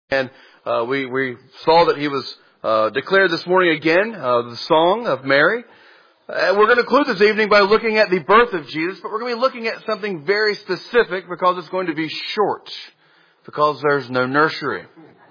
And we saw that he was declared this morning again, the Song of Mary. We're going to conclude this evening by looking at the birth of Jesus, but we're going to be looking at something very specific because it's going to be short, because there's no nursery.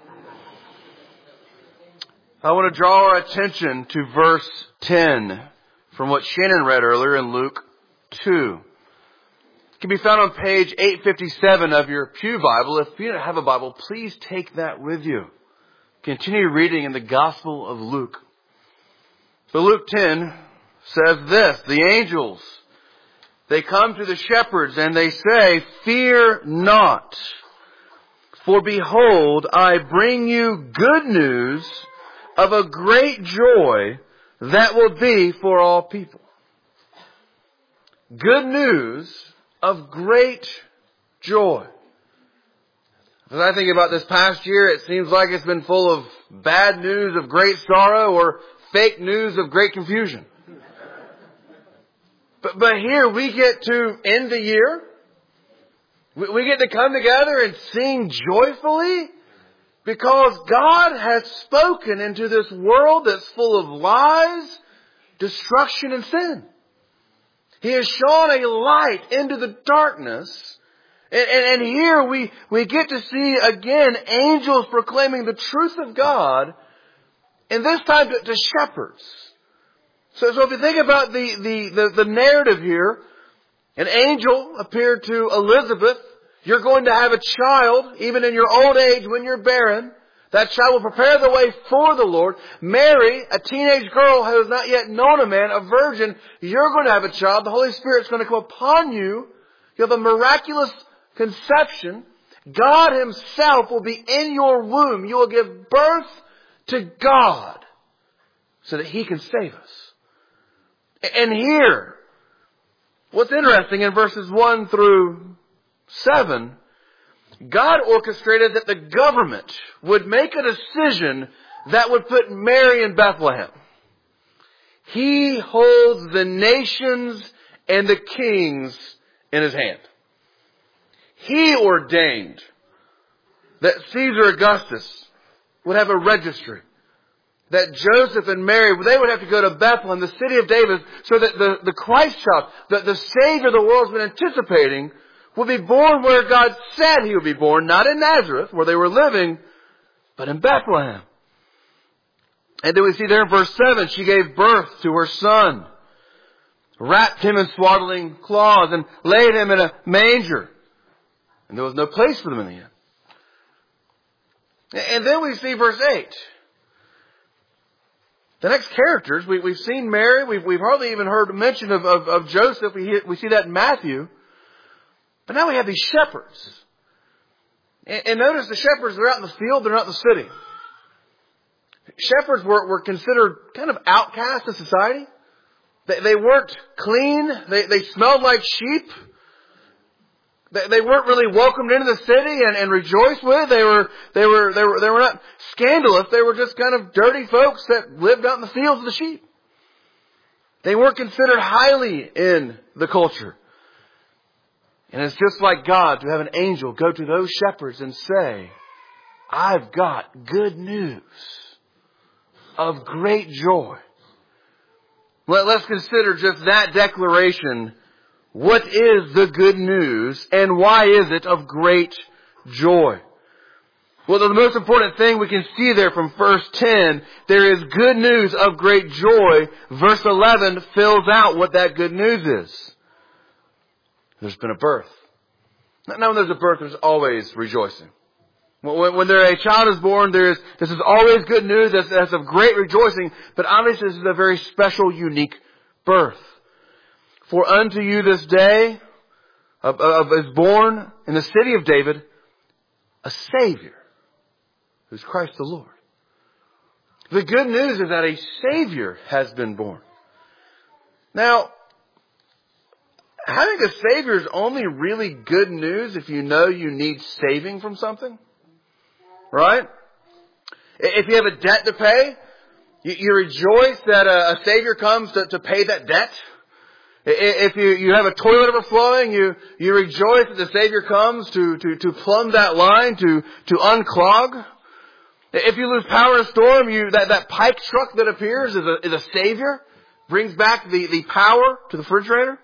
I want to draw our attention to verse 10 from what Shannon read earlier in Luke 2. It can be found on page 857 of your Pew Bible. If you don't have a Bible, please take that with you. Continue reading in the Gospel of Luke. So Luke 10 says this: the angels, they come to the shepherds and they say, "Fear not, for behold, I bring you good news of a great joy that will be for all people." Good news of great joy. As I think about this past year, it seems like it's been full of bad news of great sorrow or fake news of great confusion. But here we get to end the year. We get to come together and sing joyfully because God has spoken into this world that's full of lies, destruction, and sin. He has shone a light into the darkness. And here we get to see again angels proclaiming the truth of God, and this time to shepherds. So if you think about the narrative here, an angel appeared to Elizabeth. You're going to have a child, even in your old age when you're barren. That child will prepare the way for the Lord. Mary, a teenage girl who has not yet known a man, a virgin, you're going to have a child. The Holy Spirit's going to come upon you. You have a miraculous conception. God Himself will be in your womb. You will give birth to God so that He can save us. And here, what's interesting in verses 1 through 7, God orchestrated that the government would make a decision that would put Mary in Bethlehem. He holds the nations and the kings in His hand. He ordained that Caesar Augustus would have a registry, that Joseph and Mary, they would have to go to Bethlehem, the city of David, so that the Christ child, the Savior the world's been anticipating, would be born where God said He would be born, not in Nazareth, where they were living, but in Bethlehem. And then we see there in verse 7, she gave birth to her son, wrapped Him in swaddling cloths, and laid Him in a manger. And there was no place for them in the inn. And then we see verse 8. The next characters, we've seen Mary, we've hardly even heard mention of Joseph. We see that in Matthew. But now we have these shepherds. And notice the shepherds, they're out in the field, they're not in the city. Shepherds were considered kind of outcasts in society. They weren't clean. They smelled like sheep. They weren't really welcomed into the city and rejoiced with. They were not scandalous. They were just kind of dirty folks that lived out in the fields of the sheep. They weren't considered highly in the culture. And it's just like God to have an angel go to those shepherds and say, "I've got good news of great joy." Let's consider just that declaration. What is the good news and why is it of great joy? Well, the most important thing we can see there from verse 10, there is good news of great joy. Verse 11 fills out what that good news is. There's been a birth. Now when there's a birth, there's always rejoicing. When a child is born, this is always good news. That's of great rejoicing. But obviously this is a very special, unique birth. For unto you this day is born in the city of David a Savior, who's Christ the Lord. The good news is that a Savior has been born. Now, having a Savior is only really good news if you know you need saving from something. Right? If you have a debt to pay, you rejoice that a Savior comes to pay that debt. If you have a toilet overflowing, you rejoice that the Savior comes to plumb that line, to unclog. If you lose power in a storm, that pike truck that appears is a savior, brings back the power to the refrigerator.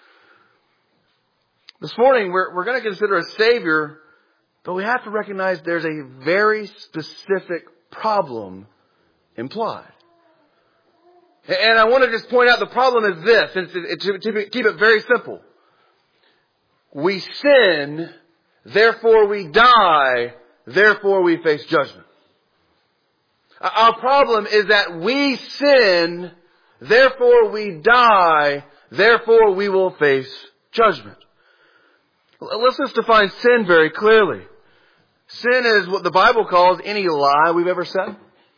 This morning, we're going to consider a savior, but we have to recognize there's a very specific problem implied. And I want to just point out the problem is this, and to keep it very simple. We sin, therefore we die, therefore we face judgment. Our problem is that we sin, therefore we die, therefore we will face judgment. Let's just define sin very clearly. Sin is what the Bible calls any lie we've ever said.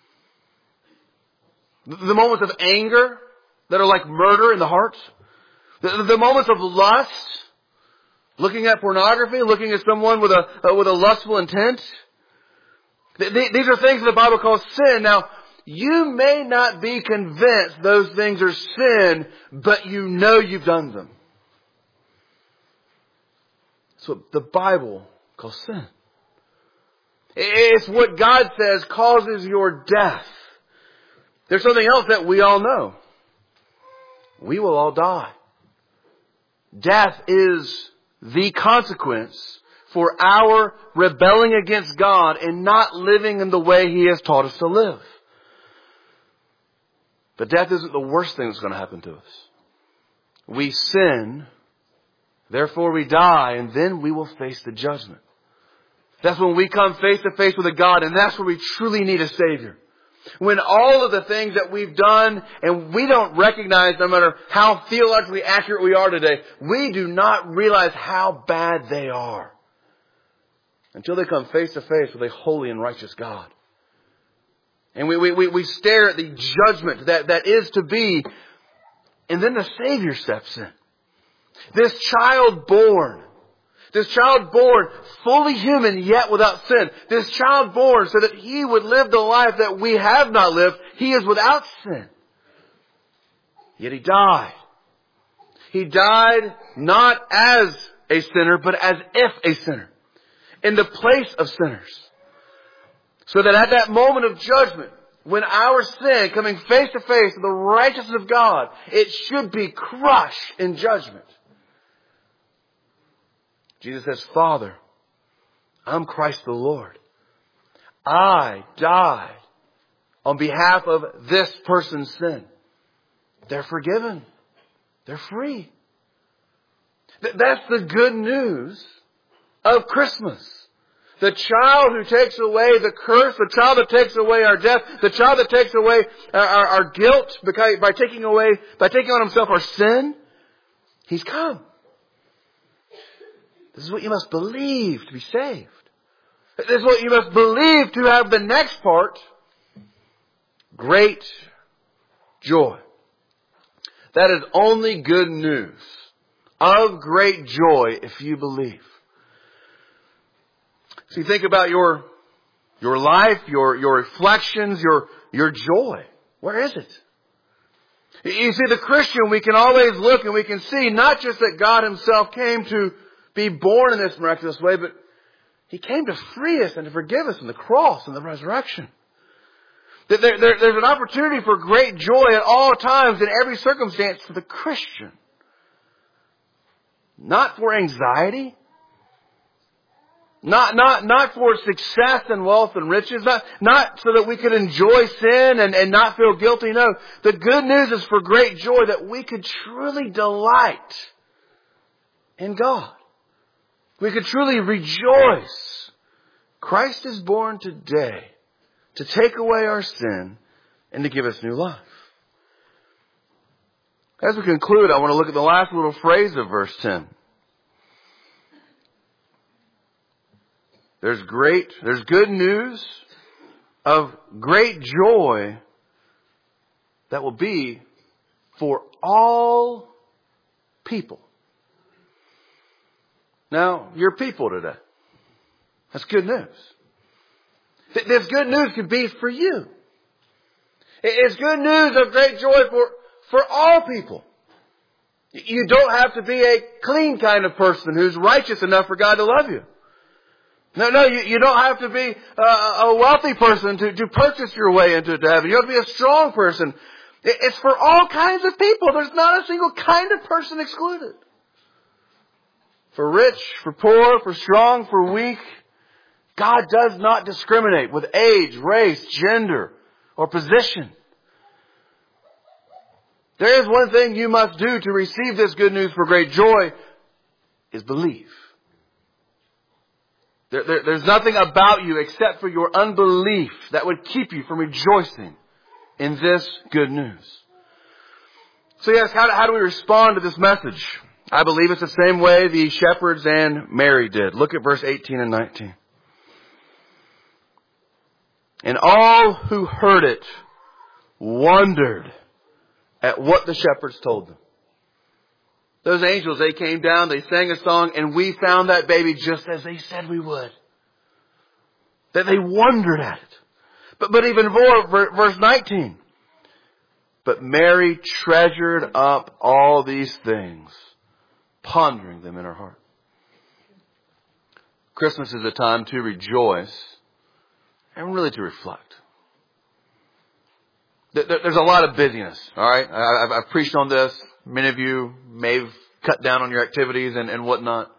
The moments of anger that are like murder in the heart. The moments of lust, looking at pornography, looking at someone with a lustful intent. These are things the Bible calls sin. Now, you may not be convinced those things are sin, but you know you've done them. That's what the Bible calls sin. It's what God says causes your death. There's something else that we all know. We will all die. Death is the consequence for our rebelling against God and not living in the way He has taught us to live. But death isn't the worst thing that's going to happen to us. We sin, therefore we die, and then we will face the judgment. That's when we come face to face with a God, and that's where we truly need a Savior. When all of the things that we've done and we don't recognize, no matter how theologically accurate we are today, we do not realize how bad they are until they come face to face with a holy and righteous God. And we stare at the judgment that is to be, and then the Savior steps in. This child born fully human yet without sin. This child born so that He would live the life that we have not lived. He is without sin. Yet He died. He died not as a sinner, but as if a sinner. In the place of sinners. So that at that moment of judgment, when our sin coming face to face with the righteousness of God, it should be crushed in judgment. Jesus says, Father, I'm Christ the Lord. I died on behalf of this person's sin. They're forgiven. They're free. That's the good news of Christmas. The child who takes away the curse, the child that takes away our death, the child that takes away our guilt by taking on Himself our sin, He's come. This is what you must believe to be saved. This is what you must believe to have the next part. Great joy. That is only good news of great joy if you believe. So you think about your life, your reflections, your joy. Where is it? You see, the Christian, we can always look and we can see not just that God Himself came to be born in this miraculous way, but He came to free us and to forgive us in the cross and the resurrection. There's an opportunity for great joy at all times in every circumstance for the Christian. Not for anxiety. Not for success and wealth and riches. Not so that we could enjoy sin and not feel guilty. No. The good news is for great joy that we could truly delight in God. We could truly rejoice. Christ is born today to take away our sin and to give us new life. As we conclude, I want to look at the last little phrase of verse 10. There's good news of great joy that will be for all people. Now, you're people today. That's good news. This good news could be for you. It's good news of great joy for all people. You don't have to be a clean kind of person who's righteous enough for God to love you. No, you don't have to be a wealthy person to purchase your way into heaven. You have to be a strong person. It's for all kinds of people. There's not a single kind of person excluded. For rich, for poor, for strong, for weak. God does not discriminate with age, race, gender, or position. There is one thing you must do to receive this good news for great joy, is believe. There's nothing about you except for your unbelief that would keep you from rejoicing in this good news. So yes, how do we respond to this message? I believe it's the same way the shepherds and Mary did. Look at verse 18 and 19. And all who heard it wondered at what the shepherds told them. Those angels, they came down, they sang a song, and we found that baby just as they said we would. That they wondered at it. But even more, verse 19. But Mary treasured up all these things, pondering them in her heart. Christmas is a time to rejoice and really to reflect. There's a lot of busyness, all right? I've preached on this. Many of you may have cut down on your activities and whatnot.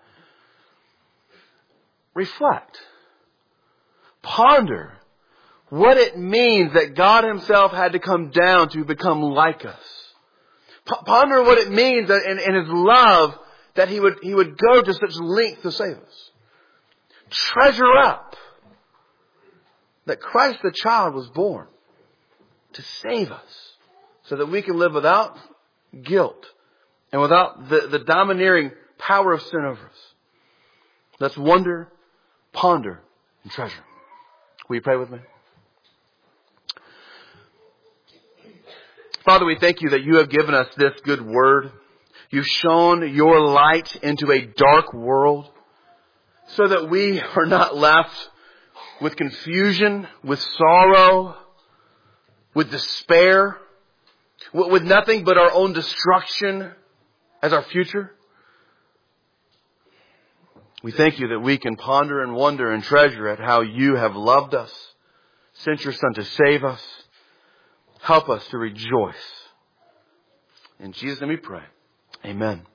Reflect. Ponder what it means that God Himself had to come down to become like us. Ponder what it means that in His love that He would go to such length to save us. Treasure up that Christ the child was born to save us so that we can live without guilt and without the domineering power of sin over us. Let's wonder, ponder, and treasure. Will you pray with me? Father, we thank you that you have given us this good word. You've shone your light into a dark world so that we are not left with confusion, with sorrow, with despair, with nothing but our own destruction as our future. We thank you that we can ponder and wonder and treasure at how you have loved us, sent your Son to save us. Help us to rejoice. In Jesus' name we pray. Amen.